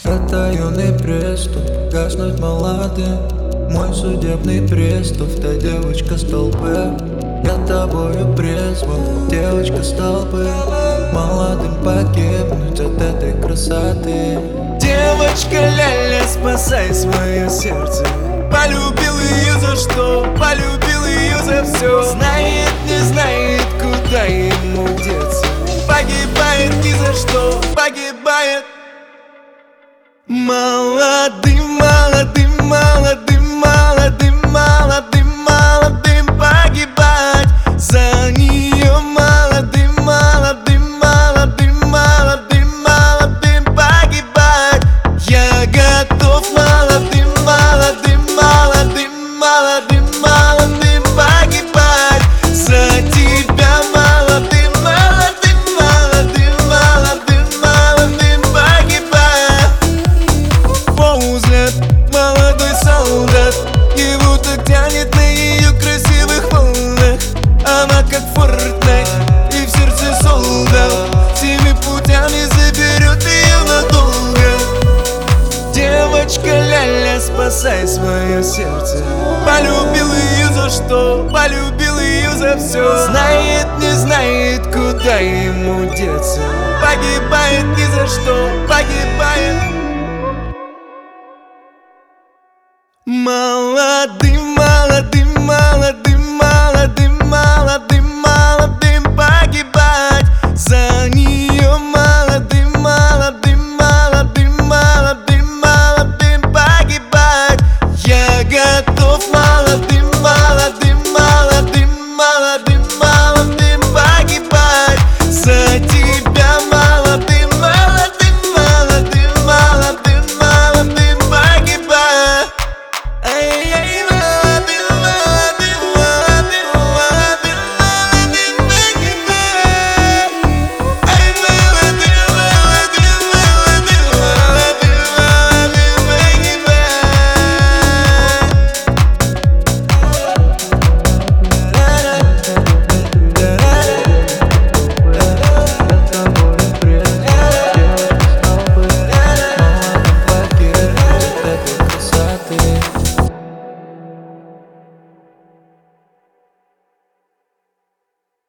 Это юный приступ, гаснуть молодым. Мой судебный приступ, та девочка столбы. Я тобою призван, девочка столбы. Молодым погибнуть от этой красоты. Девочка ля-ля, спасай свое сердце. Полюбил ее за что? Полюбил ее за все. Знает, не знает, куда ему деться. Погибает ни за что, погибает. Молодым, молодым, молодым, молодым, молодым, молодым погибать за нее. Молодым, молодым, молодым, молодым, молодым погибать. Я готов молодым, молодым, молодым, молодым, молодым погибать за тебя. Молодым, молодым, молодым, молодым, молодым погибать. Взгляд, молодой солдат, его так тянет на ее красивых волнах. Она как Фортнайт и в сердце солдат. Всеми путями заберет ее надолго. Девочка ля-ля, спасай свое сердце. Полюбил ее за что? Полюбил ее за все. Знает, не знает, куда ему деться. Погибает ни за что, погибает. Молодым,